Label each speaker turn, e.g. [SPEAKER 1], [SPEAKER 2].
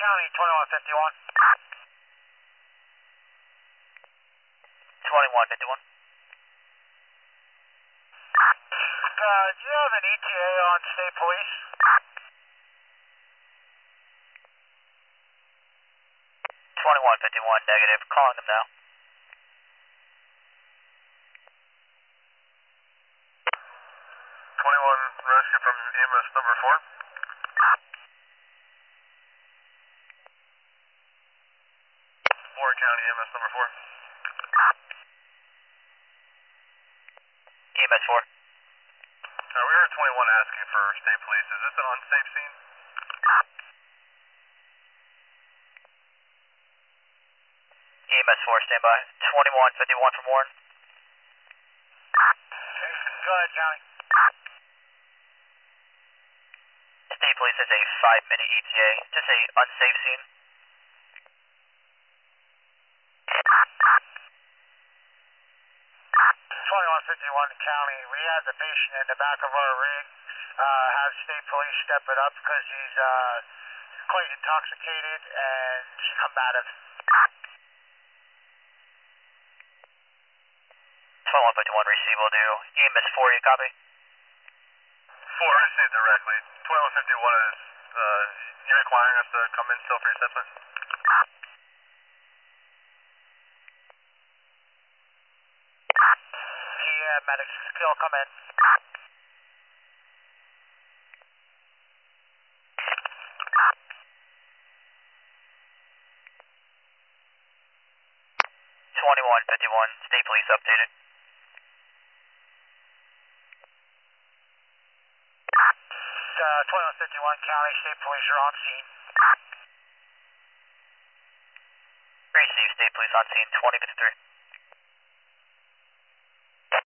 [SPEAKER 1] County 2151.
[SPEAKER 2] 2151.
[SPEAKER 1] Do you have an ETA on state police?
[SPEAKER 2] 2151 negative. Calling them now.
[SPEAKER 3] 21 rescue from EMS number 4. Warren County EMS number 4.
[SPEAKER 2] EMS 4.
[SPEAKER 3] We heard 21 asking for state police. Is this an unsafe scene?
[SPEAKER 2] EMS 4, stand by. 2151 from Warren.
[SPEAKER 1] Go ahead, County.
[SPEAKER 2] State Police has a 5-minute ETA. Just a unsafe scene.
[SPEAKER 1] 2151 County. We had the patient in the back of our rig. Have state police step it up because he's quite intoxicated and combative.
[SPEAKER 2] 2151 receive will do. EMS 4, you copy?
[SPEAKER 3] 4 received directly. 2151 is you requiring us to come in still for your assessment?
[SPEAKER 1] Yeah, medics still come in.
[SPEAKER 2] 2151, State Police updated.
[SPEAKER 1] 2151 County, State Police are on scene.
[SPEAKER 2] Receive State Police on scene, 2053.